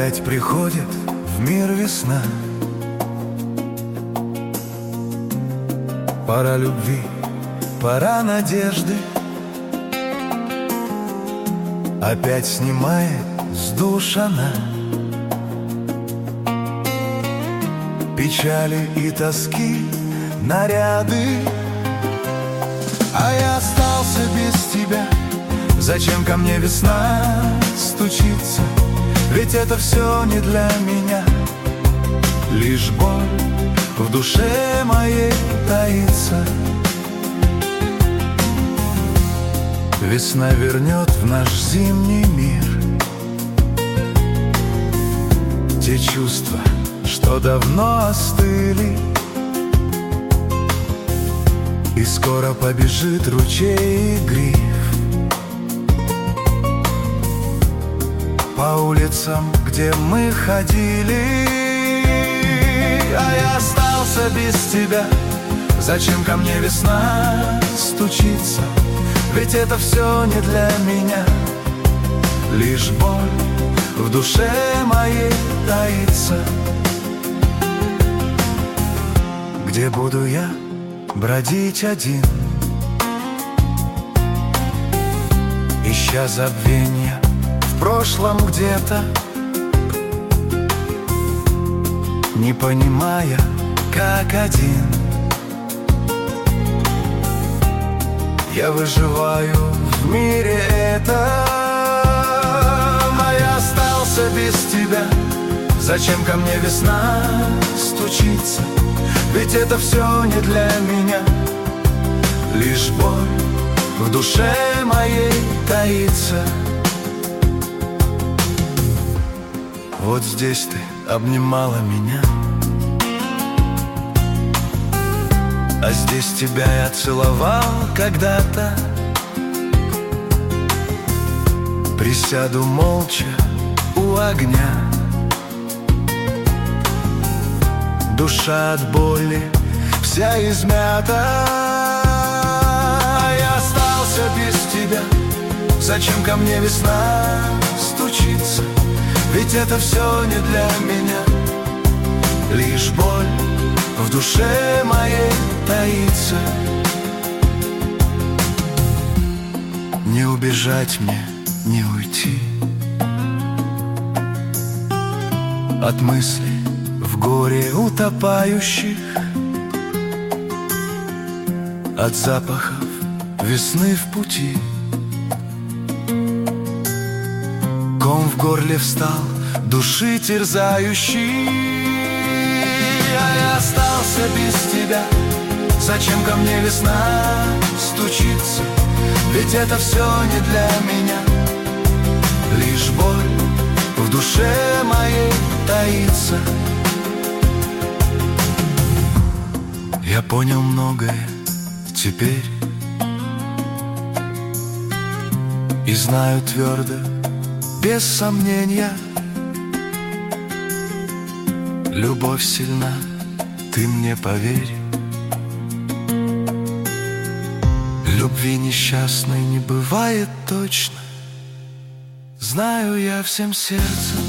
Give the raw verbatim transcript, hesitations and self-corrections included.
Опять приходит в мир весна, пора любви, пора надежды. Опять снимает с душ она печали и тоски наряды. А я остался без тебя. Зачем ко мне весна стучится? Ведь это все не для меня. Лишь боль в душе моей таится. Весна вернет в наш зимний мир те чувства, что давно остыли. И скоро побежит ручей и гриф по улицам, где мы ходили. А я остался без тебя. Зачем ко мне весна стучится? Ведь это все не для меня. Лишь боль в душе моей таится. Где буду я бродить один, ища забвенья в прошлом где-то, не понимая, как один я выживаю в мире этом. А я остался без тебя. Зачем ко мне весна стучится? Ведь это все не для меня. Лишь боль в душе моей таится. Вот здесь ты обнимала меня, а здесь тебя я целовал когда-то. Присяду молча у огня, душа от боли вся измята. А я остался без тебя. Зачем ко мне весна стучится? Ведь это все не для меня. Лишь боль в душе моей таится. Не убежать мне, не уйти от мыслей в горе утопающих, от запахов весны в пути. Ком в горле встал, души терзающий. А я остался без тебя. Зачем ко мне весна стучится? Ведь это все не для меня. Лишь боль в душе моей таится. Я понял многое теперь и знаю твердо, без сомнения, любовь сильна, ты мне поверь. Любви несчастной не бывает точно, знаю я всем сердцем.